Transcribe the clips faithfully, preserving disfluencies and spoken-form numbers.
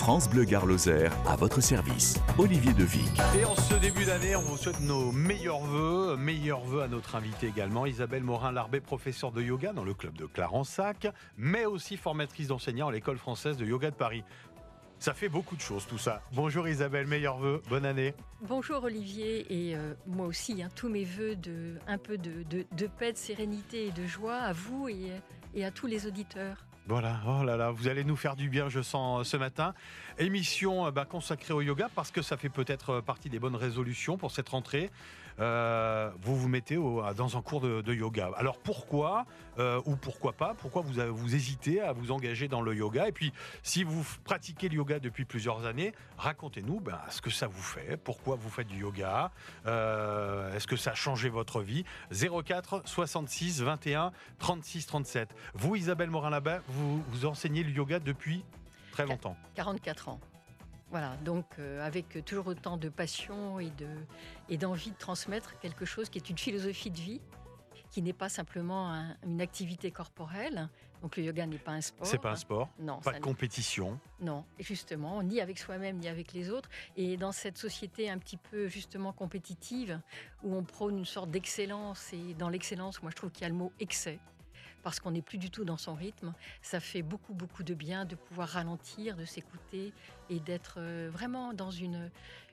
France Bleu Gare Lozère, à votre service. Olivier Devic. Et en ce début d'année, on vous souhaite nos meilleurs vœux. Meilleurs vœux à notre invitée également, Isabelle Morin-Larbet, professeure de yoga dans le club de Clarensac, mais aussi formatrice d'enseignants à l'école française de yoga de Paris. Ça fait beaucoup de choses tout ça. Bonjour Isabelle, meilleurs vœux, bonne année. Bonjour Olivier, et euh, moi aussi, hein, tous mes vœux de un peu de, de, de paix, de sérénité et de joie à vous et, et à tous les auditeurs. Voilà, oh là là, vous allez nous faire du bien, je sens, ce matin. Émission bah, consacrée au yoga parce que ça fait peut-être partie des bonnes résolutions pour cette rentrée. Euh, vous vous mettez au, dans un cours de, de yoga. Alors pourquoi euh, ou pourquoi pas? Pourquoi vous, vous hésitez à vous engager dans le yoga? Et puis, si vous pratiquez le yoga depuis plusieurs années, racontez-nous ben, ce que ça vous fait, pourquoi vous faites du yoga, euh, est-ce que ça a changé votre vie? zéro quatre soixante-six vingt et un trente-six trente-sept. Vous, Isabelle Morin-Larbet, vous, vous enseignez le yoga depuis très longtemps. quarante-quatre ans. Voilà, donc euh, avec toujours autant de passion et, de, et d'envie de transmettre quelque chose qui est une philosophie de vie, qui n'est pas simplement un, une activité corporelle. Donc le yoga n'est pas un sport. C'est pas un sport, non, pas de compétition. Non, et justement, ni avec soi-même, ni avec les autres. Et dans cette société un petit peu justement compétitive, où on prône une sorte d'excellence, et dans l'excellence, moi je trouve qu'il y a le mot excès, parce qu'on n'est plus du tout dans son rythme. Ça fait beaucoup, beaucoup de bien de pouvoir ralentir, de s'écouter et d'être vraiment dans une,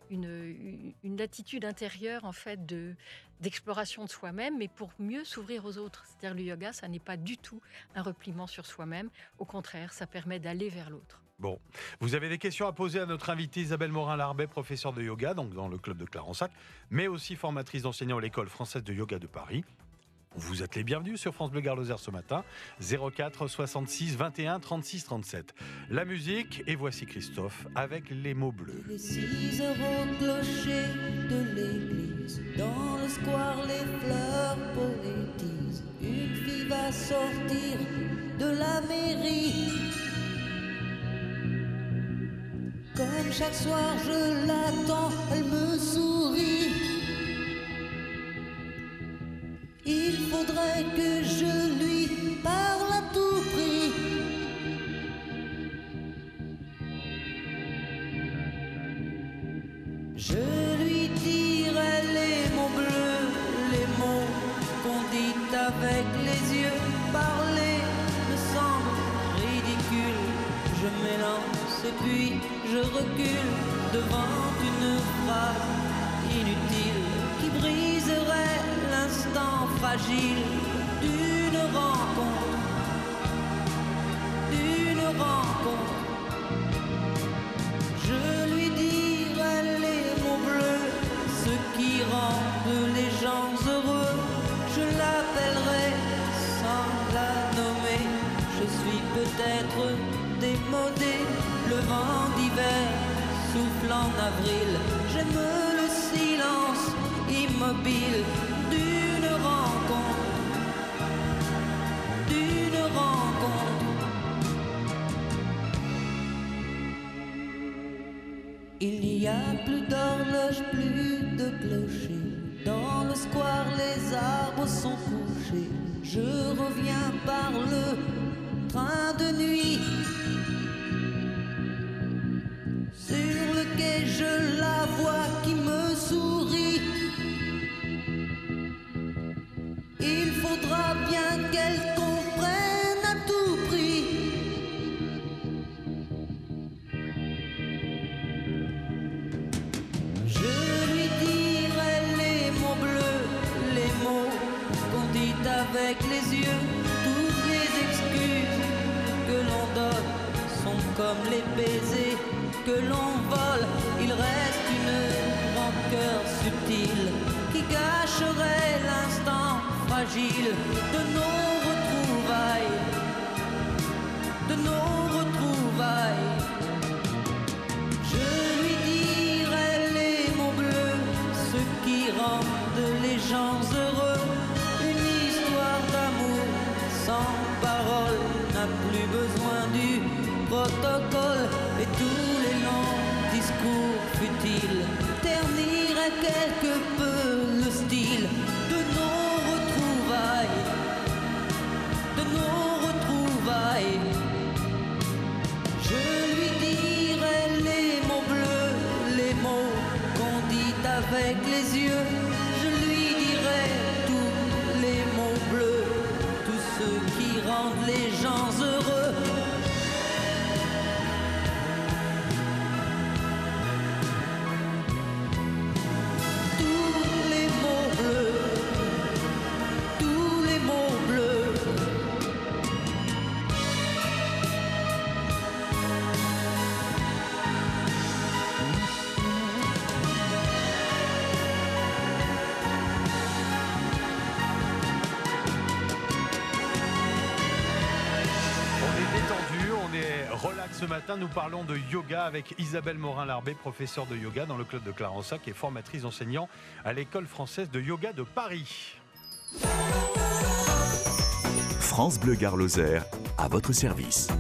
une, une attitude intérieure en fait, de, d'exploration de soi-même, mais pour mieux s'ouvrir aux autres. C'est-à-dire le yoga, ça n'est pas du tout un repliement sur soi-même. Au contraire, ça permet d'aller vers l'autre. Bon, vous avez des questions à poser à notre invitée Isabelle Morin-Larbet, professeure de yoga donc dans le club de Clarensac, mais aussi formatrice d'enseignants à l'école française de yoga de Paris. Vous êtes les bienvenus sur France Bleu Gare Lozère ce matin, zéro quatre soixante-six vingt et un trente-six trente-sept. La musique, et voici Christophe avec les mots bleus. Les six heures au clocher de l'église, dans le square les fleurs poétisent. Une fille va sortir de la mairie. Comme chaque soir je l'attends, elle me sourit. Il faudrait que je lui parle à tout prix. Je lui dirai les mots bleus, les mots qu'on dit avec les yeux. Parler me semble ridicule. Je m'élance et puis je recule devant une phrase inutile qui briserait l'instant fragile d'une rencontre, d'une rencontre. Je lui dirai les mots bleus, ce qui rendent les gens heureux. Je l'appellerai sans la nommer. Je suis peut-être démodé, le vent d'hiver souffle en avril. J'aime le silence immobile d'une rencontre, d'une rencontre. Il n'y a plus d'horloge, plus de clocher. Dans le square, les arbres sont couchés. Je reviens par le train de nuit. Sur le quai, je la vois qui me sourit. Il faudra bien qu'elle comprenne à tout prix. Je lui dirai les mots bleus, les mots qu'on dit avec les yeux. Toutes les excuses que l'on donne sont comme les baisers que l'on vole. Il reste une rancœur subtile qui gâcherait l'instant fragile de nos retrouvailles, de nos retrouvailles. Je lui dirai les mots bleus, ce qui rendent les gens heureux. Une histoire d'amour sans parole n'a plus besoin du protocole, et tous les longs discours futiles terniraient quelque peu le style de nos retrouvailles, de nos retrouvailles. Je lui dirai avec les yeux, je lui dirai tous les mots bleus, tous ceux qui rendent les gens heureux. Tous les mots bleus, tous les mots bleus. Relax ce matin, nous parlons de yoga avec Isabelle Morin-Larbé, professeure de yoga dans le club de Clarensac et formatrice enseignant à l'école française de yoga de Paris. France Bleu Gard Lozère, à votre service.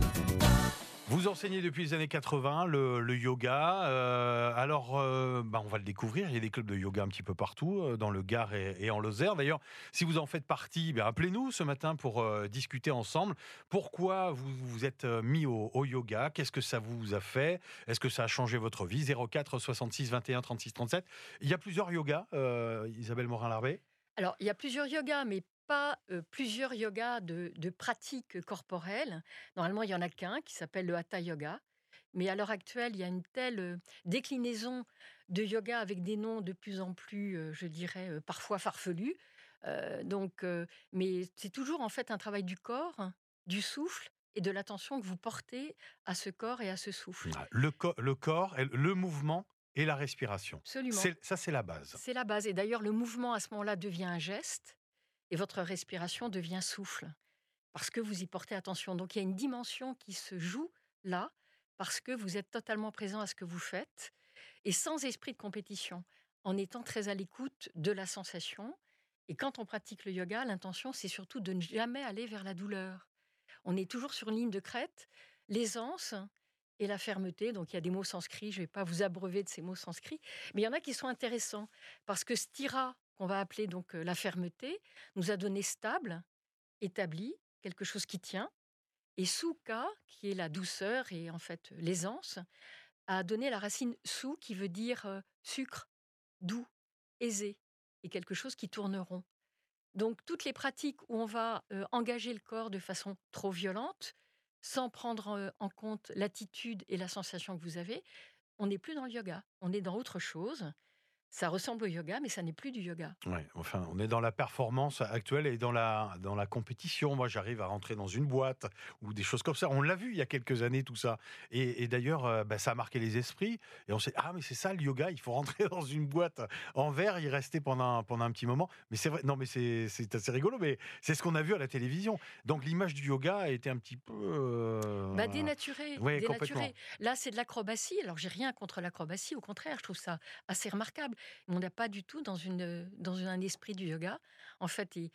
Vous enseignez depuis les années quatre-vingts le, le yoga. Euh, alors, euh, bah on va le découvrir. Il y a des clubs de yoga un petit peu partout, euh, dans le Gard et, et en Lozère. D'ailleurs, si vous en faites partie, bah, appelez-nous ce matin pour euh, discuter ensemble. Pourquoi vous vous êtes mis au, au yoga? Qu'est-ce que ça vous a fait? Est-ce que ça a changé votre vie? zéro quatre soixante-six vingt et un trente-six trente-sept. Il y a plusieurs yogas, euh, Isabelle Morin-Larbé. Alors, il y a plusieurs yogas, mais pas euh, plusieurs yogas de, de pratiques corporelles. Normalement, il n'y en a qu'un qui s'appelle le Hatha Yoga. Mais à l'heure actuelle, il y a une telle euh, déclinaison de yoga avec des noms de plus en plus, euh, je dirais, euh, parfois farfelus. Euh, donc, euh, mais c'est toujours en fait un travail du corps, du souffle et de l'attention que vous portez à ce corps et à ce souffle. Le, co- le corps, le mouvement et la respiration. Absolument. C'est- ça, c'est la base. C'est la base. Et d'ailleurs, le mouvement à ce moment-là devient un geste et votre respiration devient souffle parce que vous y portez attention. Donc, il y a une dimension qui se joue là parce que vous êtes totalement présent à ce que vous faites et sans esprit de compétition, en étant très à l'écoute de la sensation. Et quand on pratique le yoga, l'intention, c'est surtout de ne jamais aller vers la douleur. On est toujours sur une ligne de crête, l'aisance et la fermeté. Donc, il y a des mots sanscrits, je ne vais pas vous abreuver de ces mots sanscrits, mais il y en a qui sont intéressants parce que stira, qu'on va appeler donc euh, la fermeté, nous a donné stable, établi, quelque chose qui tient, et sukha, qui est la douceur et en fait l'aisance, a donné la racine su qui veut dire euh, sucre, doux, aisé, et quelque chose qui tourne rond. Donc toutes les pratiques où on va euh, engager le corps de façon trop violente, sans prendre euh, en compte l'attitude et la sensation que vous avez, on n'est plus dans le yoga, on est dans autre chose. Ça ressemble au yoga, mais ça n'est plus du yoga. Ouais, enfin, on est dans la performance actuelle et dans la, dans la compétition. Moi, j'arrive à rentrer dans une boîte ou des choses comme ça. On l'a vu il y a quelques années, tout ça. Et, et d'ailleurs, euh, bah, ça a marqué les esprits. Et on s'est dit, ah, mais c'est ça le yoga, il faut rentrer dans une boîte en verre, y rester pendant, un- pendant un petit moment. Mais c'est vrai, non, mais c'est c'est assez rigolo, mais c'est ce qu'on a vu à la télévision. Donc, l'image du yoga a été un petit peu. euh, Bah, dénaturé, Ouais, dénaturé. complètement. Là, c'est de l'acrobatie. Alors, j'ai rien contre l'acrobatie, au contraire, je trouve ça assez remarquable. Mais on n'est pas du tout dans, une, dans un esprit du yoga. En fait, et,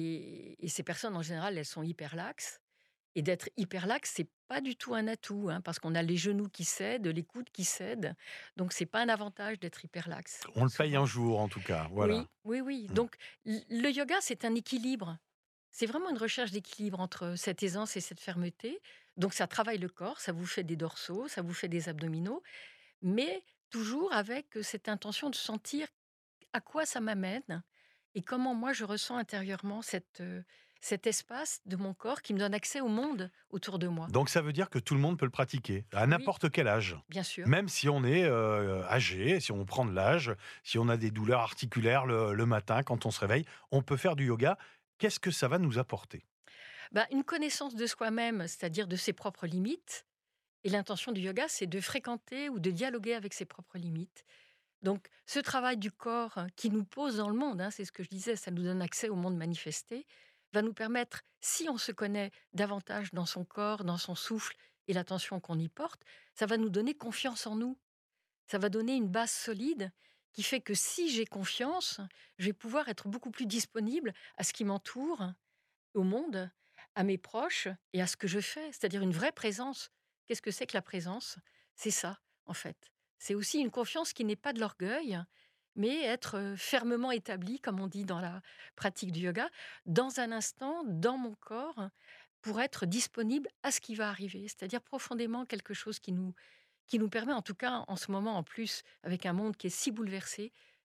et, et ces personnes, en général, elles sont hyper laxes. Et d'être hyper laxe, c'est pas du tout un atout, hein, parce qu'on a les genoux qui cèdent, les coudes qui cèdent. Donc, c'est pas un avantage d'être hyper laxe. On le paye souvent. un jour, en tout cas. Voilà. Oui, oui, oui. Mm. Donc, l- le yoga, c'est un équilibre. C'est vraiment une recherche d'équilibre entre cette aisance et cette fermeté. Donc, ça travaille le corps, ça vous fait des dorsaux, ça vous fait des abdominaux, mais toujours avec cette intention de sentir à quoi ça m'amène et comment moi je ressens intérieurement cette, euh, cet espace de mon corps qui me donne accès au monde autour de moi. Donc, ça veut dire que tout le monde peut le pratiquer, à Oui, n'importe quel âge. bien sûr. Même si on est euh, âgé, si on prend de l'âge, si on a des douleurs articulaires le, le matin quand on se réveille, on peut faire du yoga. Qu'est-ce que ça va nous apporter? Bah, une connaissance de soi-même, c'est-à-dire de ses propres limites. Et l'intention du yoga, c'est de fréquenter ou de dialoguer avec ses propres limites. Donc, ce travail du corps hein, qui nous pose dans le monde, hein, c'est ce que je disais, ça nous donne accès au monde manifesté, va nous permettre, si on se connaît davantage dans son corps, dans son souffle et l'attention qu'on y porte, ça va nous donner confiance en nous. Ça va donner une base solide qui fait que si j'ai confiance, je vais pouvoir être beaucoup plus disponible à ce qui m'entoure, au monde, à mes proches et à ce que je fais, c'est-à-dire une vraie présence. Qu'est-ce que c'est que la présence? C'est ça, en fait. C'est aussi une confiance qui n'est pas de l'orgueil, mais être euh, fermement établi, comme on dit dans la pratique du yoga, dans un instant, dans mon corps, pour être disponible à ce qui va arriver, c'est-à-dire profondément quelque chose qui nous, qui nous permet, en tout cas en ce moment en plus, avec un monde qui est si bouleversé,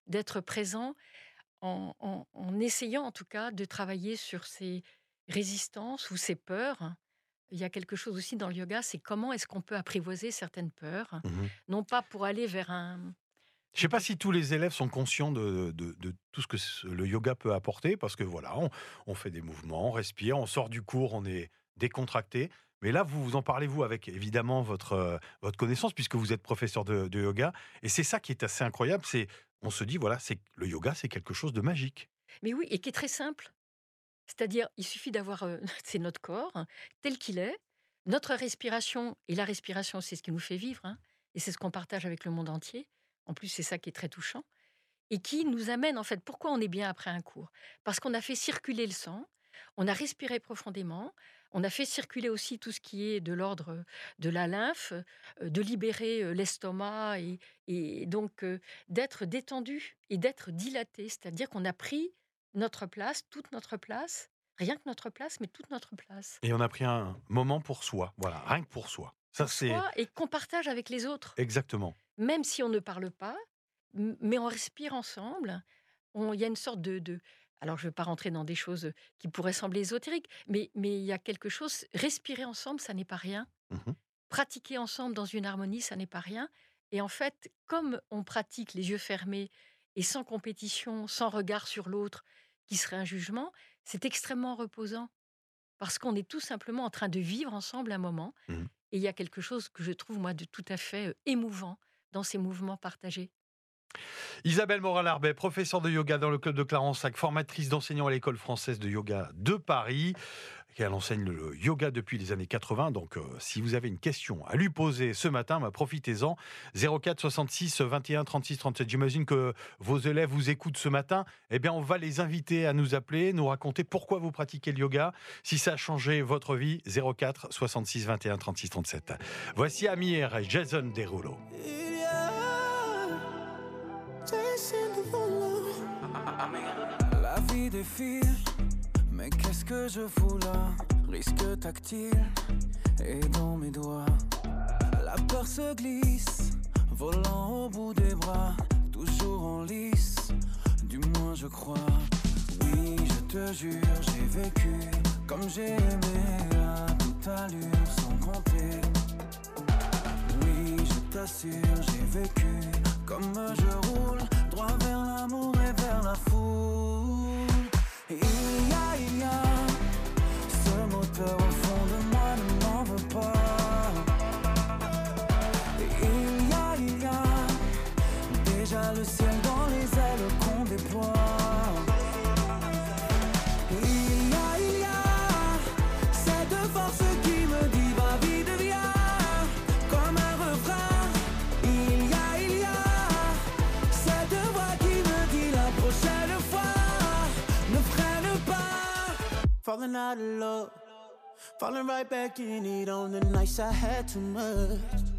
d'être présent en, en- en essayant en tout cas de travailler sur ces résistances ou ces peurs. Il y a quelque chose aussi dans le yoga, c'est comment est-ce qu'on peut apprivoiser certaines peurs, Mhm. non pas pour aller vers un... Je ne sais pas si tous les élèves sont conscients de, de- de tout ce que ce- le yoga peut apporter, parce que voilà, on, on fait des mouvements, on respire, on sort du cours, on est décontracté. Mais là, vous vous en parlez, vous, avec évidemment votre, euh, votre connaissance, puisque vous êtes professeur de, de yoga. Et c'est ça qui est assez incroyable, c'est on se dit, voilà, c'est le yoga, c'est quelque chose de magique. Mais oui, et qui est très simple. C'est-à-dire, il suffit d'avoir, euh, c'est notre corps hein, tel qu'il est, notre respiration, et la respiration, c'est ce qui nous fait vivre, hein, et c'est ce qu'on partage avec le monde entier. En plus, c'est ça qui est très touchant, et qui nous amène, en fait, pourquoi on est bien après un cours? Parce qu'on a fait circuler le sang, on a respiré profondément, on a fait circuler aussi tout ce qui est de l'ordre de la lymphe, euh, de libérer euh, l'estomac, et, et donc euh, d'être détendu et d'être dilaté, c'est-à-dire qu'on a pris notre place, toute notre place, rien que notre place, mais toute notre place. Et on a pris un moment pour soi, voilà, rien que pour soi. Ça, Pour c'est soi et qu'on partage avec les autres, exactement. même si on ne parle pas, m- mais on respire ensemble. On- Il y a une sorte de, de- alors, je ne vais pas rentrer dans des choses qui pourraient sembler ésotériques, mais mais il y a quelque chose. Respirer ensemble, ça n'est pas rien. Mhm. Pratiquer ensemble dans une harmonie, ça n'est pas rien. Et en fait, comme on pratique les yeux fermés et sans compétition, sans regard sur l'autre, qui serait un jugement, c'est extrêmement reposant parce qu'on est tout simplement en train de vivre ensemble un moment. Mhm. Et il y a quelque chose que je trouve, moi, de tout à fait euh, émouvant dans ces mouvements partagés. Isabelle Morin-Larbet, professeure de yoga dans le club de Clarensac, formatrice d'enseignants à l'école française de yoga de Paris. Elle enseigne le yoga depuis les années quatre-vingts. Donc, euh, si vous avez une question à lui poser ce matin, bah, profitez-en. zéro quatre soixante-six vingt et un trente-six trente-sept. J'imagine que vos élèves vous écoutent ce matin. Eh bien, on va les inviter à nous appeler, nous raconter pourquoi vous pratiquez le yoga, si ça a changé votre vie. zéro quatre soixante-six vingt et un trente-six trente-sept. Voici Amir et Jason Derulo. La vie défile, mais qu'est-ce que je fous là? Risque tactile et dans mes doigts. La peur se glisse, volant au bout des bras, toujours en lice, du moins je crois. Oui, je te jure, j'ai vécu comme j'ai aimé à toute allure sans compter. Oui, je t'assure, j'ai vécu comme je roule, droit vers l'amour et vers la foule. Il y a, il y a ce moteur au fond de moi, ne m'en veux pas. Il y a, il y a déjà le ciel dans les ailes qu'on déploie. Il y a, il y a cette force qui me dit va vite, viens, comme un refrain. Il y a, il y a cette voix qui me dit la prochaine fois ne freine pas. Falling out of love, falling right back in it on the nights I had too much.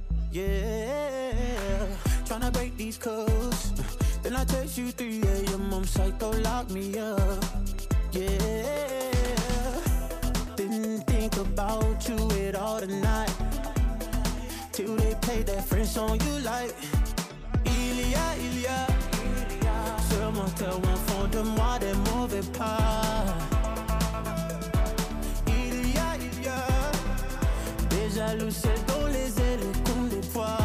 Yeah, tryna break these codes. Then I text you three a.m. I'm psycho, lock me up. Yeah, didn't think about you at all tonight, till they played that French song you like. Il y a, il y a ce moteur au fond de moi, des mauvais pas. Il y a, il y a déjà le ciel dans les ailes qu'on déploie.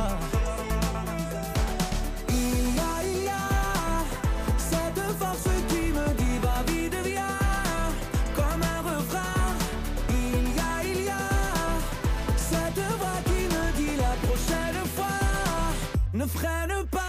Il y a, il y a cette force qui me dit va vite, viens, comme un refrain. Il y a, il y a cette voix qui me dit la prochaine fois ne freine pas.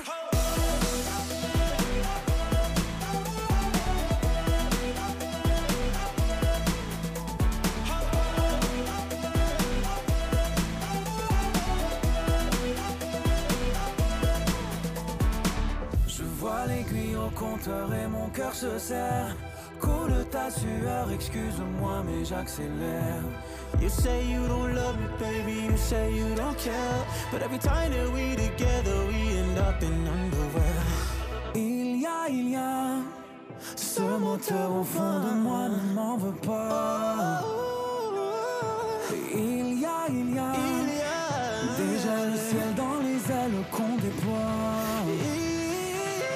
Je vois l'aiguille au compteur et mon cœur se serre. Coule ta sueur, excuse-moi mais j'accélère. You say you don't love me, baby, you say you don't care. But every time that we together, we end up in underwear. Il y a, il y a ce moteur au fond de moi, ne m'en veux pas. Il y a, il y a Il y a déjà le ciel dans les ailes qu'on déploie. Il y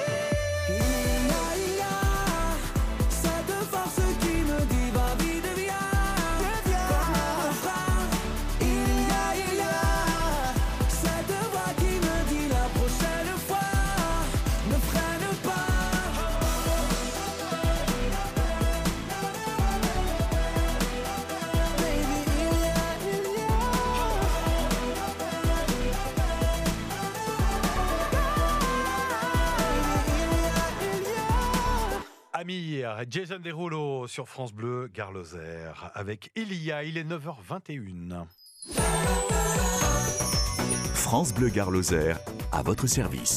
Lozère, Jason Derulo sur France Bleu, Gare Lozère, avec Elia, il est neuf heures vingt et une. France Bleu Gare Lozère, à votre service.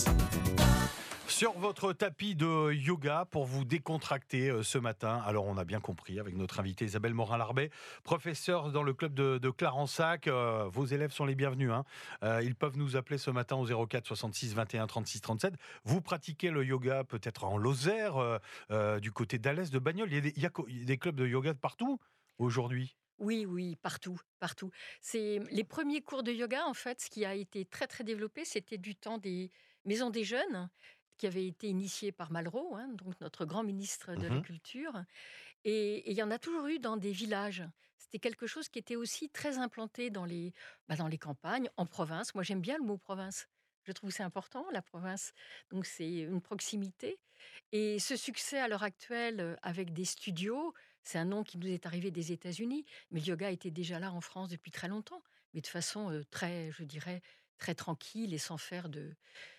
Sur votre tapis de yoga pour vous décontracter euh, ce matin. Alors, on a bien compris avec notre invitée Isabelle Morin-Larbet, professeure dans le club de, de Clarensac. Euh, vos élèves sont les bienvenus. Hein. Euh, ils peuvent nous appeler ce matin au zéro quatre soixante-six vingt et un trente-six trente-sept. Vous pratiquez le yoga peut-être en Lozère, euh, euh, du côté d'Alès, de Bagnoles. Il y a des, il y a co- il y a des clubs de yoga de partout aujourd'hui. Oui, oui, partout, partout. C'est les premiers cours de yoga, en fait, ce qui a été très, très développé, c'était du temps des maisons des jeunes, qui avaient été initiées par Malraux, hein, donc notre grand ministre de la Mhm. Culture. Et et il y en a toujours eu dans des villages. C'était quelque chose qui était aussi très implanté dans les, bah, dans les campagnes, en province. Moi, j'aime bien le mot province. Je trouve que c'est important, la province. Donc, c'est une proximité. Et ce succès à l'heure actuelle, euh, avec des studios, c'est un nom qui nous est arrivé des États-Unis, mais le yoga était déjà là en France depuis très longtemps, mais de façon euh, très, je dirais, très tranquille et sans faire de,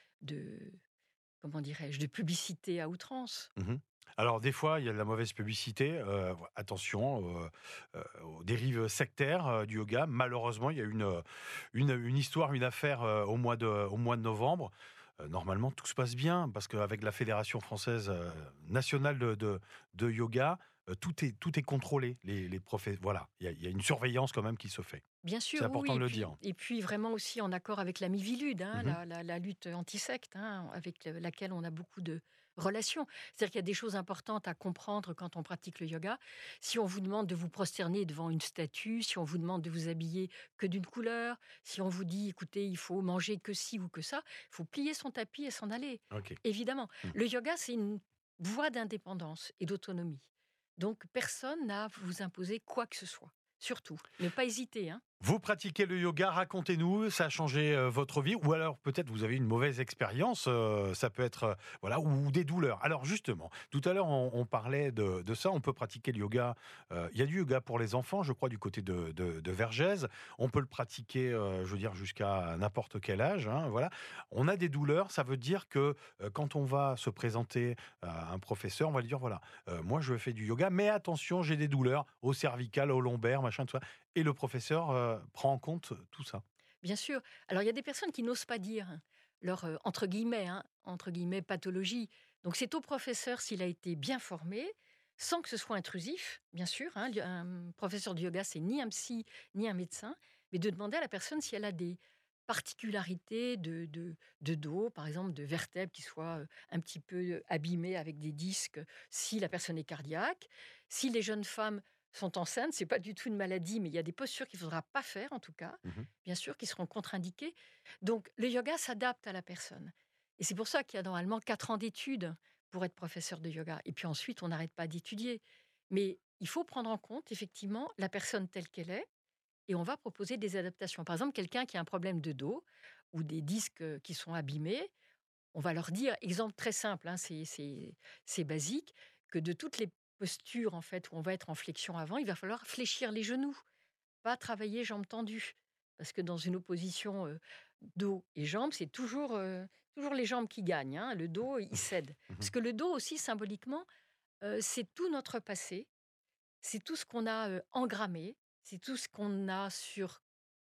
de comment dirais-je, de publicité à outrance. Mhm. Alors, des fois, il y a de la mauvaise publicité. Euh, attention euh, euh, aux dérives sectaires euh, du yoga. Malheureusement, il y a une, euh, une, une histoire, une affaire euh, au, mois de, au mois de novembre. Euh, normalement, tout se passe bien parce qu'avec la Fédération française euh, nationale de, de, de yoga, euh, tout, est, tout est contrôlé. Les, les profs, voilà, il y, a, il y a une surveillance quand même qui se fait. Bien C'est sûr, oui, oui, important et de le puis, dire. et puis vraiment aussi en accord avec la Mivilude, hein, Mhm. la, la- la lutte anti-secte, hein, avec le- laquelle on a beaucoup de relations. C'est-à-dire qu'il y a des choses importantes à comprendre quand on pratique le yoga. Si on vous demande de vous prosterner devant une statue, si on vous demande de vous habiller que d'une couleur, si on vous dit, écoutez, il faut manger que ci ou que ça, il faut plier son tapis et s'en aller. Ok. Évidemment, Mm. le yoga, c'est une voie d'indépendance et d'autonomie. Donc, personne n'a à vous imposer quoi que ce soit. Surtout, ne pas hésiter, hein. Vous pratiquez le yoga, racontez-nous, ça a changé euh, votre vie ou alors peut-être vous avez une mauvaise expérience, euh, ça peut être euh, voilà ou des douleurs. Alors justement, tout à l'heure on, on parlait de, de ça, on peut pratiquer le yoga. euh, Il y a du yoga pour les enfants, je crois, du côté de, de, de Vergès. On peut le pratiquer, euh, je veux dire, jusqu'à n'importe quel âge. Hein, voilà. On a des douleurs, ça veut dire que euh, quand on va se présenter à un professeur, on va lui dire voilà, euh, moi je fais du yoga, mais attention, j'ai des douleurs au cervical, au lombaire, machin, tout ça. Et le professeur euh, prend en compte tout ça. Bien sûr. Alors, il y a des personnes qui n'osent pas dire, hein, leur, euh, entre guillemets, hein, entre guillemets, pathologie. Donc, c'est au professeur, s'il a été bien formé, sans que ce soit intrusif, bien sûr, hein. Le- Un professeur de yoga, c'est ni un psy, ni un médecin, mais de demander à la personne si elle a des particularités de, de, de dos, par exemple, de vertèbres qui soient euh, un petit peu euh, abîmées avec des disques, si la personne est cardiaque. Si les jeunes femmes sont enceintes, c'est pas du tout une maladie, mais il y a des postures qu'il ne faudra pas faire, en tout cas, Mhm. bien sûr, qui seront contre-indiquées. Donc, le yoga s'adapte à la personne. Et c'est pour ça qu'il y a normalement quatre ans d'études pour être professeur de yoga. Et puis ensuite, on n'arrête pas d'étudier. Mais il faut prendre en compte, effectivement, la personne telle qu'elle est, et on va proposer des adaptations. Par exemple, quelqu'un qui a un problème de dos ou des disques euh, qui sont abîmés, on va leur dire, exemple très simple, hein, c'est c'est- c'est basique, que de toutes les postures en fait où on va être en flexion avant, il va falloir fléchir les genoux, pas travailler jambes tendues. Parce que dans une opposition euh, dos et jambes, c'est toujours, euh, toujours les jambes qui gagnent, hein, le dos, il cède. Mhm. Parce que le dos aussi, symboliquement, euh, c'est tout notre passé, c'est tout ce qu'on a euh, engrammé, c'est tout ce qu'on a sur,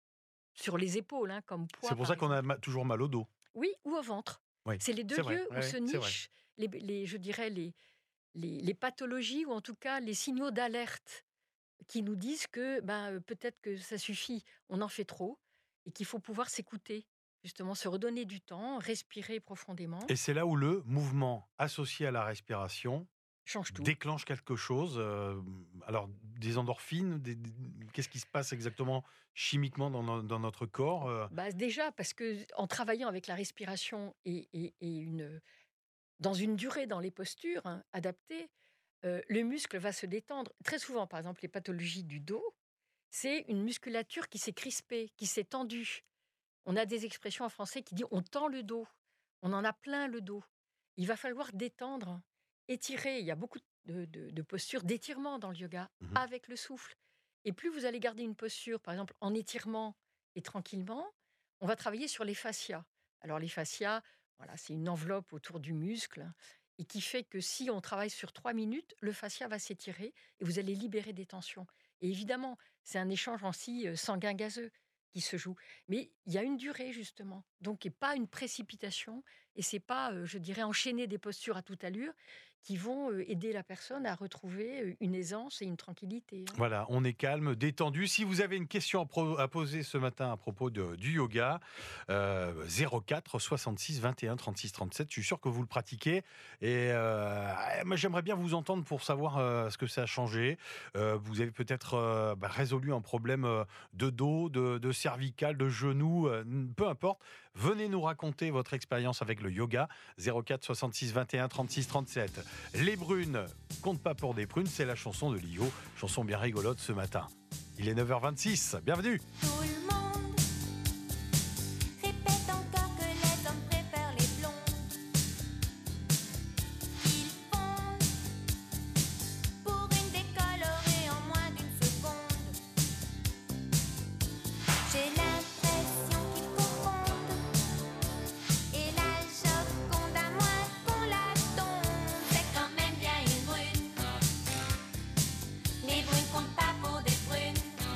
sur les épaules, hein, comme C'est poids pour par ça qu'on a exemple. ma- toujours mal au dos. Oui, ou au ventre. Oui, C'est les deux c'est vrai. lieux où Ouais, se c'est vrai. nichent les, les- je dirais, les, les, les pathologies ou en tout cas les signaux d'alerte qui nous disent que ben, euh, peut-être que ça suffit, on en fait trop et qu'il faut pouvoir s'écouter, justement se redonner du temps, respirer profondément, Et c'est là où le mouvement associé à la respiration change tout. déclenche quelque chose. euh, alors, des endorphines, des- des- qu'est-ce qui se passe exactement chimiquement dans, no- dans notre corps euh, Bah, déjà parce que en travaillant avec la respiration et, et- et une, dans une durée dans les postures hein, adaptées, euh, le muscle va se détendre. Très souvent, par exemple, les pathologies du dos, c'est une musculature qui s'est crispée, qui s'est tendue. On a des expressions en français qui disent on tend le dos, on en a plein le dos. Il va falloir détendre, étirer. Il y a beaucoup de, de- de postures d'étirement dans le yoga Mhm. avec le souffle. Et plus vous allez garder une posture, par exemple en étirement et tranquillement, on va travailler sur les fascias. Alors les fascias, voilà, c'est une enveloppe autour du muscle et qui fait que si on travaille sur trois minutes, le fascia va s'étirer et vous allez libérer des tensions. Et évidemment, c'est un échange aussi euh, sanguin-gazeux qui se joue. Mais il y a une durée, justement. Donc, et pas une précipitation. Et c'est pas, euh, je dirais, enchaîner des postures à toute allure qui vont euh, aider la personne à retrouver euh, une aisance et une tranquillité. hein. Voilà, on est calme, détendu. Si vous avez une question à, pro- à poser ce matin à propos de- du yoga, euh, zéro quatre soixante-six vingt et un trente-six trente-sept, je suis sûr que vous le pratiquez. Et euh, moi, j'aimerais bien vous entendre pour savoir euh, ce que ça a changé. Euh, vous avez peut-être euh, bah, résolu un problème euh, de dos, de, de cervical, de genou, euh, peu importe. Venez nous raconter votre expérience avec le yoga. zéro quatre soixante-six vingt et un trente-six trente-sept. Les brunes comptent pas pour des prunes, c'est la chanson de Lio, chanson bien rigolote ce matin. Il est neuf heures vingt-six, bienvenue. Tout le monde répète encore que les hommes préfèrent les blondes. Ils fondent pour une décolorée en moins d'une seconde. J'ai l'impression qu'ils confondent et la Joconde à moins qu'on la tombe. C'est quand même bien une brune. Les brunes comptent pas pour des brunes.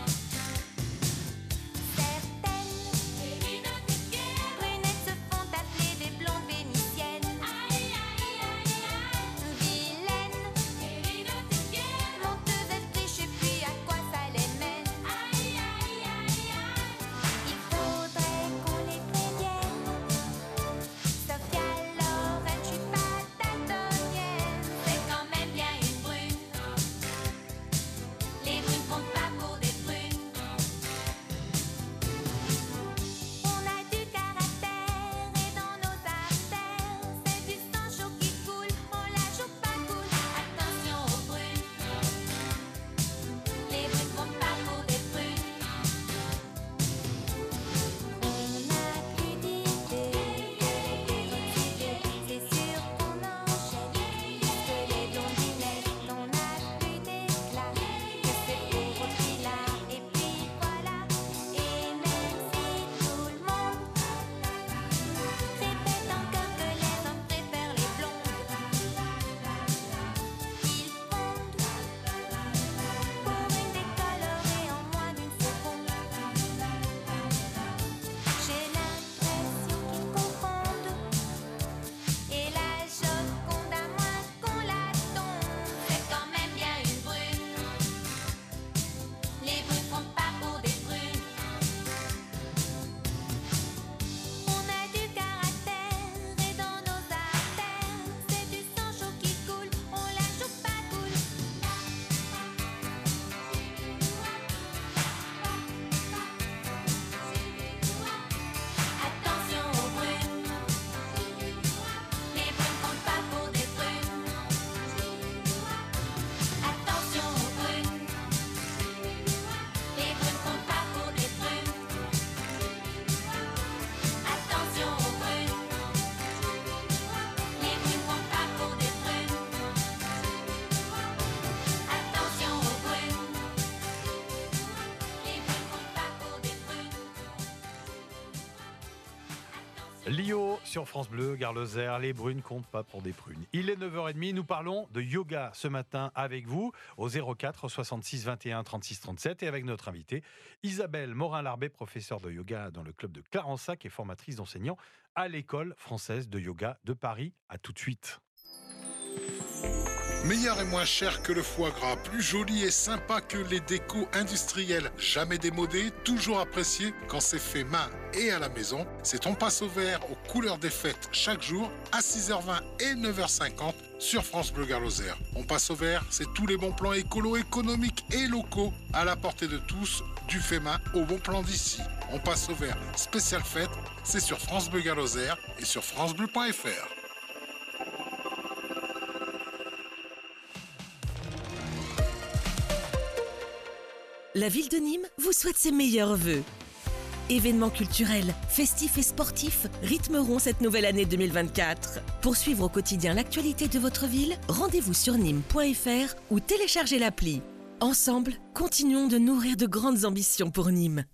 Lio sur France Bleu, Gare Lozère, les brunes comptent pas pour des prunes. Il est neuf heures trente, nous parlons de yoga ce matin avec vous au zéro quatre soixante-six vingt et un trente-six trente-sept et avec notre invitée Isabelle Morin-Larbet, professeure de yoga dans le club de Clarensac et formatrice d'enseignants à l'école française de yoga de Paris. À tout de suite. Meilleur et moins cher que le foie gras, plus joli et sympa que les décos industriels, jamais démodé, toujours apprécié quand c'est fait main et à la maison. C'est ton passe au vert aux couleurs des fêtes chaque jour à six heures vingt et neuf heures cinquante sur France Bleu Gare Lozère. On passe au vert, c'est tous les bons plans écolos, économiques et locaux à la portée de tous, du fait main au bon plan d'ici. On passe au vert, spécial fête, c'est sur France Bleu Gare Lozère et sur francebleu point f r. La ville de Nîmes vous souhaite ses meilleurs vœux. Événements culturels, festifs et sportifs rythmeront cette nouvelle année deux mille vingt-quatre. Pour suivre au quotidien l'actualité de votre ville, rendez-vous sur nîmes point f r ou téléchargez l'appli. Ensemble, continuons de nourrir de grandes ambitions pour Nîmes.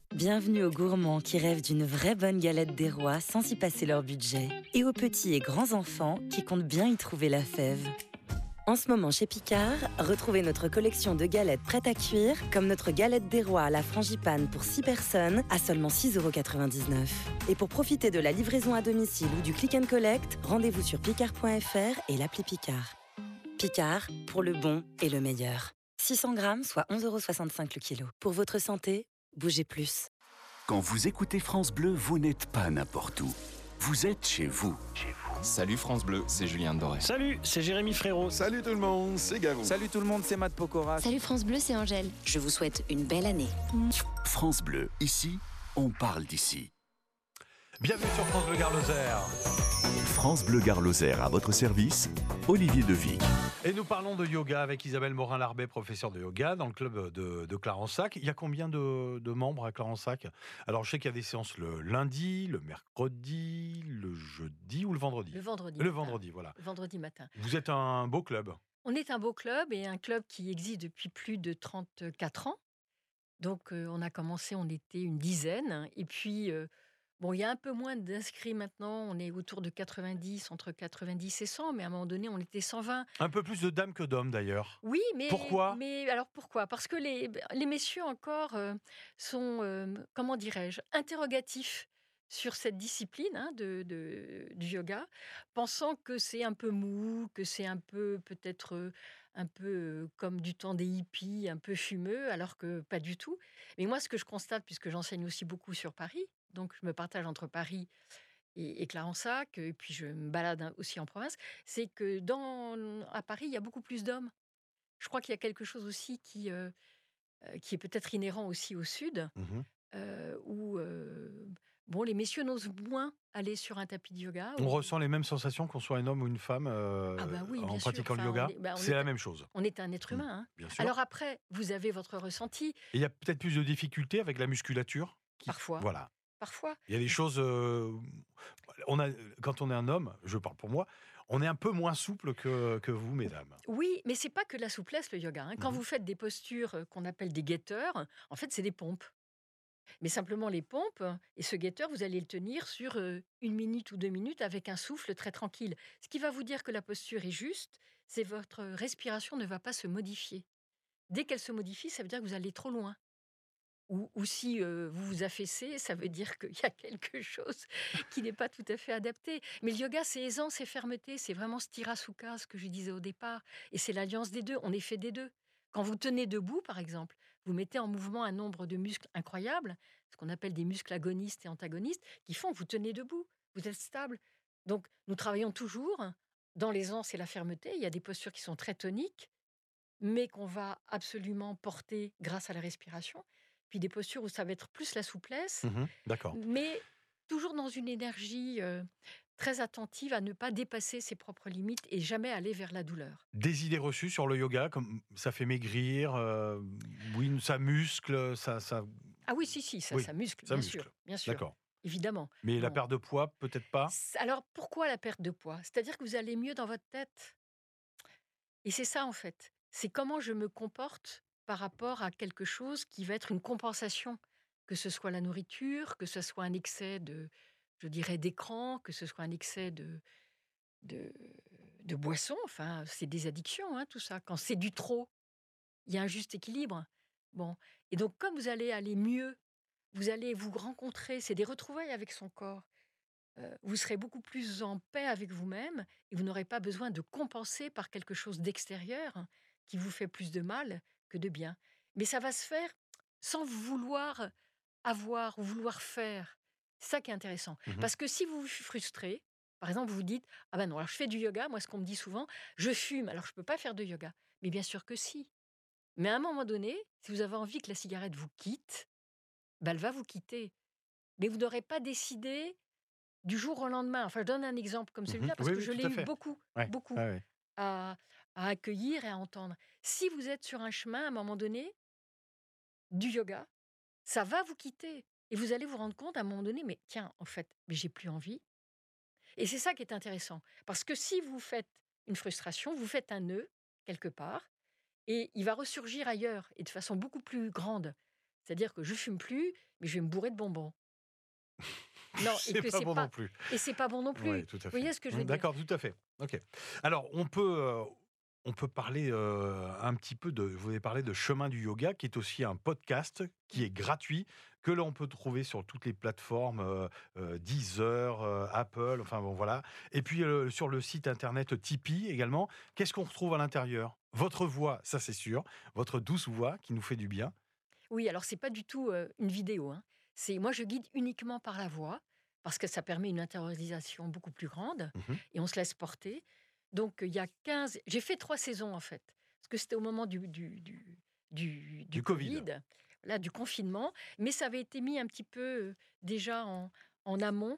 Bienvenue aux gourmands qui rêvent d'une vraie bonne galette des rois sans y passer leur budget. Et aux petits et grands enfants qui comptent bien y trouver la fève. En ce moment chez Picard, retrouvez notre collection de galettes prêtes à cuire, comme notre galette des rois à la frangipane pour six personnes à seulement six euros quatre-vingt-dix-neuf. Et pour profiter de la livraison à domicile ou du click and collect, rendez-vous sur picard point f r et l'appli Picard. Picard, pour le bon et le meilleur. six cents grammes, soit onze euros soixante-cinq le kilo. Pour votre santé, bougez plus. Quand vous écoutez France Bleu, vous n'êtes pas n'importe où. Vous êtes chez vous. Salut France Bleu, c'est Julien Doré. Salut, c'est Jérémy Frérot. Salut tout le monde, c'est Garou. Salut tout le monde, c'est Matt Pokora. Salut France Bleu, c'est Angèle. Je vous souhaite une belle année. France Bleu, ici, on parle d'ici. Bienvenue sur France Bleu Gard Lozère. France Bleu Gard Lozère à votre service, Olivier Devic. Et nous parlons de yoga avec Isabelle Morin-Larbet, professeure de yoga dans le club de, de Clarensac. Il y a combien de, de membres à Clarensac? Alors je sais qu'il y a des séances le lundi, le mercredi, le jeudi ou le vendredi? Le vendredi. Le matin. vendredi, voilà. Le vendredi matin. Vous êtes un beau club. On est un beau club et un club qui existe depuis plus de trente-quatre ans. Donc euh, on a commencé, on était une dizaine. Et puis, euh, bon, il y a un peu moins d'inscrits maintenant. On est autour de quatre-vingt-dix, entre quatre-vingt-dix et cent. Mais à un moment donné, on était cent vingt. Un peu plus de dames que d'hommes d'ailleurs. Oui, mais... Pourquoi mais alors pourquoi? Parce que les, les messieurs encore euh, sont, euh, comment dirais-je, interrogatifs sur cette discipline hein, de, de- du yoga, pensant que c'est un peu mou, que c'est un peu peut-être euh, un peu euh, comme du temps des hippies, un peu fumeux, alors que pas du tout. Mais moi, ce que je constate, puisque j'enseigne aussi beaucoup sur Paris, donc je me partage entre Paris et, et Clarensac, et puis je me balade hein, aussi en province, c'est que dans, à Paris, il y a beaucoup plus d'hommes. Je crois qu'il y a quelque chose aussi qui, euh, euh, qui est peut-être inhérent aussi au Sud, Mhm. euh, où euh, bon, les messieurs n'osent moins aller sur un tapis de yoga. On où- ressent les mêmes sensations qu'on soit un homme ou une femme euh, Ah bah oui, en bien sûr. pratiquant Enfin, le yoga. on est- bah, on C'est est la un- même chose. On est un être Mm, humain. hein. bien sûr. Alors après, vous avez votre ressenti, Et il y a peut-être plus de difficultés avec la musculature. qui- parfois. Voilà. Parfois. Il y a des choses. euh, on a, quand on est un homme, je parle pour moi, on est un peu moins souple que, que vous, mesdames. Oui, mais c'est pas que de la souplesse le yoga. hein. Quand Mhm. vous faites des postures euh, qu'on appelle des guetteurs, en fait, c'est des pompes. Mais simplement les pompes, et ce guetteur, vous allez le tenir sur euh, une minute ou deux minutes avec un souffle très tranquille. Ce qui va vous dire que la posture est juste, c'est votre respiration ne va pas se modifier. Dès qu'elle se modifie, ça veut dire que vous allez trop loin. Ou, ou si euh, vous vous affaissez, ça veut dire qu'il y a quelque chose qui n'est pas tout à fait adapté. Mais le yoga, c'est aisance et fermeté. C'est vraiment stira sukha, ce que je disais au départ. Et c'est l'alliance des deux. On est fait des deux. Quand vous tenez debout, par exemple, vous mettez en mouvement un nombre de muscles incroyables, ce qu'on appelle des muscles agonistes et antagonistes, qui font que vous tenez debout. Vous êtes stable. Donc, nous travaillons toujours dans l'aisance et la fermeté. Il y a des postures qui sont très toniques, mais qu'on va absolument porter grâce à la respiration. Puis des postures où ça va être plus la souplesse, Mhm. D'accord. mais toujours dans une énergie euh, très attentive à ne pas dépasser ses propres limites et jamais aller vers la douleur. Des idées reçues sur le yoga, comme ça fait maigrir, euh, oui, ça muscle, ça. ça... Ah oui, si, si, ça, Oui, ça muscle, ça bien muscle. sûr, bien sûr, D'accord. évidemment. Mais la Bon. perte de poids, peut-être pas. C- Alors pourquoi la perte de poids? C'est-à-dire que vous allez mieux dans votre tête. Et c'est ça en fait. C'est comment je me comporte par rapport à quelque chose qui va être une compensation, que ce soit la nourriture, que ce soit un excès de, je dirais, d'écran, que ce soit un excès de, de, de boisson. Enfin, c'est des addictions, hein, tout ça. Quand c'est du trop, il y a un juste équilibre. Bon. Et donc, comme vous allez aller mieux, vous allez vous rencontrer, c'est des retrouvailles avec son corps. Euh, vous serez beaucoup plus en paix avec vous-même et vous n'aurez pas besoin de compenser par quelque chose d'extérieur hein, qui vous fait plus de mal que de bien. Mais ça va se faire sans vouloir avoir ou vouloir faire. C'est ça qui est intéressant. Mhm. Parce que si vous vous frustrez, par exemple, vous vous dites « Ah ben non, alors je fais du yoga, moi ce qu'on me dit souvent, je fume, alors je ne peux pas faire de yoga. » Mais bien sûr que si. Mais à un moment donné, si vous avez envie que la cigarette vous quitte, ben elle va vous quitter. Mais vous n'aurez pas décidé du jour au lendemain. Enfin, je donne un exemple comme celui-là Mhm. parce Oui, que oui, je tout l'ai à eu fait. beaucoup, Ouais, beaucoup ouais, ouais. à, à accueillir et à entendre. Si vous êtes sur un chemin, à un moment donné, du yoga, ça va vous quitter. Et vous allez vous rendre compte à un moment donné, mais tiens, en fait, mais j'ai plus envie. Et c'est ça qui est intéressant. Parce que si vous faites une frustration, vous faites un nœud quelque part, et il va ressurgir ailleurs, et de façon beaucoup plus grande. C'est-à-dire que je fume plus, mais je vais me bourrer de bonbons. Non, et C'est que pas c'est bon pas non plus. et c'est pas bon non plus. Oui, tout à fait. Vous voyez ce que je veux dire? D'accord, tout à fait. Ok. Alors, on peut, euh, on peut parler euh, un petit peu de. Vous avez parlé de Chemin du Yoga, qui est aussi un podcast qui est gratuit, que l'on peut trouver sur toutes les plateformes, euh, euh, Deezer, euh, Apple, enfin bon, voilà. Et puis euh, sur le site internet Tipeee également. Qu'est-ce qu'on retrouve à l'intérieur? Votre voix, ça c'est sûr, votre douce voix qui nous fait du bien. Oui, alors c'est pas du tout euh, une vidéo, hein. C'est moi je guide uniquement par la voix parce que ça permet une intériorisation beaucoup plus grande Mhm. et on se laisse porter. Donc euh, il y a quinze, j'ai fait trois saisons en fait parce que c'était au moment du du du, du- du Du Covid. Covid, là du confinement, mais ça avait été mis un petit peu euh, déjà en, en amont.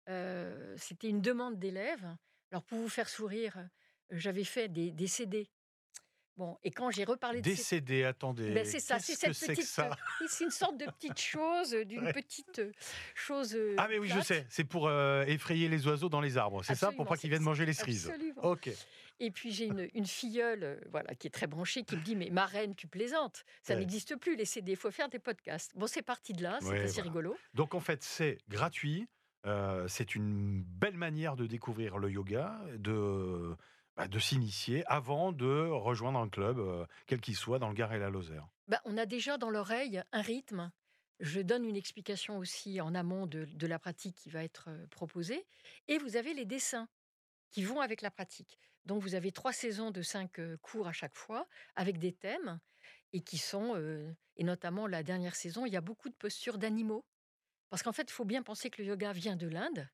Euh, c'était une demande d'élèves. Alors pour vous faire sourire, euh, j'avais fait des, des C D. Bon, et quand j'ai reparlé de ces Décédé, attendez. ben, c'est ça, c'est Qu'est-ce que cette c'est que petite, ça? euh, c'est une sorte de petite chose, euh, d'une Ouais. petite euh, chose euh, Ah mais oui, je plate. sais, c'est pour euh, effrayer les oiseaux dans les arbres, c'est ça? Pour Absolument, pas qu'ils c'est viennent c'est- manger les cerises. absolument. Ok. Et puis j'ai une, une filleule, euh, voilà, qui est très branchée, qui me dit mais ma reine, tu plaisantes, ça Ouais. n'existe plus les C D, il faut faire des podcasts. Bon, c'est parti de là, c'est Ouais, assez voilà. rigolo. Donc en fait, c'est gratuit. euh, c'est une belle manière de découvrir le yoga, de, bah, de s'initier avant de rejoindre un club, euh, quel qu'il soit, dans le Gard et la Lozère. Ben, on a déjà dans l'oreille un rythme. Je donne une explication aussi en amont de, de la pratique qui va être euh, proposée. Et vous avez les dessins qui vont avec la pratique. Donc vous avez trois saisons de cinq euh, cours à chaque fois, avec des thèmes, et qui sont, euh, et notamment la dernière saison, il y a beaucoup de postures d'animaux. Parce qu'en fait, il faut bien penser que le yoga vient de l'Inde.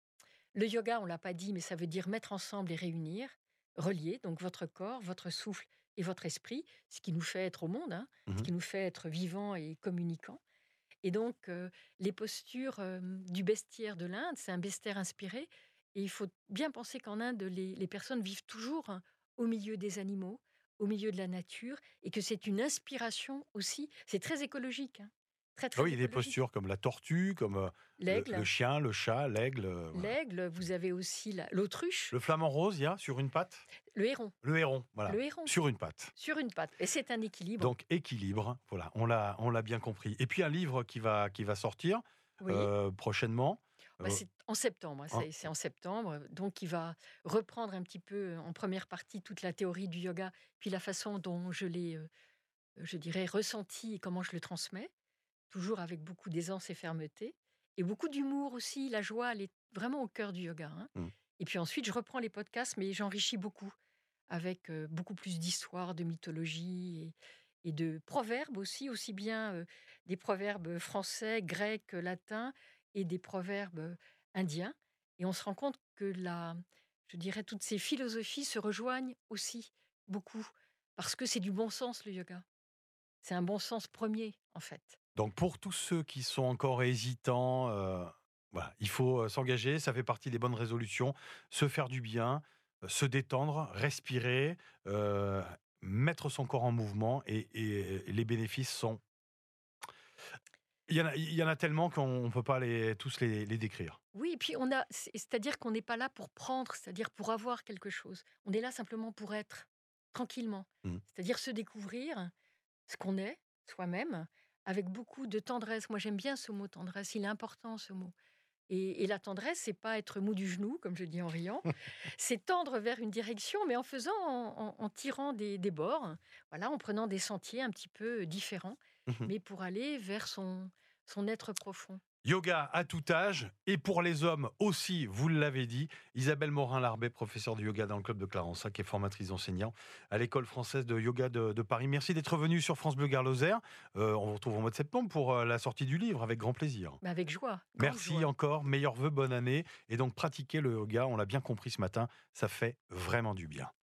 Le yoga, on ne l'a pas dit, mais ça veut dire mettre ensemble et réunir, relier, donc votre corps, votre souffle et votre esprit, ce qui nous fait être au monde, hein, ce Mhm. qui nous fait être vivant et communicant. Et donc, euh, les postures euh, du bestiaire de l'Inde, c'est un bestiaire inspiré. Et il faut bien penser qu'en Inde, les, les personnes vivent toujours hein, au milieu des animaux, au milieu de la nature, et que c'est une inspiration aussi. C'est très écologique, hein, très, Ah très oui, il y a des écologique. postures comme la tortue, comme euh, le, L'aigle, le chien, le chat, l'aigle. euh, voilà. l'aigle, vous avez aussi la- l'autruche, Le flamant rose, il y a sur une patte. le héron, Le héron, voilà. le héron, Sur une patte. sur une patte. Et c'est un équilibre. Donc équilibre, voilà, on l'a, on l'a bien compris. Et puis un livre qui va, qui va sortir Oui. euh, prochainement. Bah, Euh, c'est en septembre, hein, hein. c'est c'est en septembre. Donc, il va reprendre un petit peu en première partie toute la théorie du yoga, puis la façon dont je l'ai, euh, je dirais, ressenti et comment je le transmets, toujours avec beaucoup d'aisance et fermeté, et beaucoup d'humour aussi. La joie, elle est vraiment au cœur du yoga, hein. Mm. Et puis ensuite, je reprends les podcasts, mais j'enrichis beaucoup avec euh, beaucoup plus d'histoire, de mythologie et, et de proverbes aussi, aussi bien euh, des proverbes français, grecs, latins et des proverbes euh, indiens. Et on se rend compte que la, je dirais, toutes ces philosophies se rejoignent aussi beaucoup parce que c'est du bon sens le yoga. C'est un bon sens premier en fait. Donc pour tous ceux qui sont encore hésitants, euh, voilà, il faut euh, s'engager, ça fait partie des bonnes résolutions, se faire du bien, euh, se détendre, respirer, euh, mettre son corps en mouvement et, et les bénéfices sont... Il y en a, il y en a tellement qu'on ne peut pas les, tous les, les décrire. Oui, et puis on a, c'est- c'est-à-dire qu'on n'est pas là pour prendre, c'est-à-dire pour avoir quelque chose. On est là simplement pour être tranquillement, Mm. c'est-à-dire se découvrir ce qu'on est soi-même avec beaucoup de tendresse. Moi, j'aime bien ce mot tendresse. Il est important ce mot. Et, et la tendresse, c'est pas être mou du genou, comme je dis en riant. C'est tendre vers une direction, mais en faisant, en, en- en tirant des, des bords, voilà, en prenant des sentiers un petit peu différents, Mhm. mais pour aller vers son, son être profond. Yoga à tout âge et pour les hommes aussi, vous l'avez dit. Isabelle Morin-Larbet, professeure de yoga dans le club de Clarensac et formatrice enseignant à l'école française de yoga de, de Paris. Merci d'être venue sur France Bleu Gard-Lozère. Euh, on vous retrouve au mois de septembre pour euh, la sortie du livre avec grand plaisir. Mais avec joie. grande Merci joie. encore, meilleurs vœux, bonne année. Et donc pratiquer le yoga, on l'a bien compris ce matin, ça fait vraiment du bien.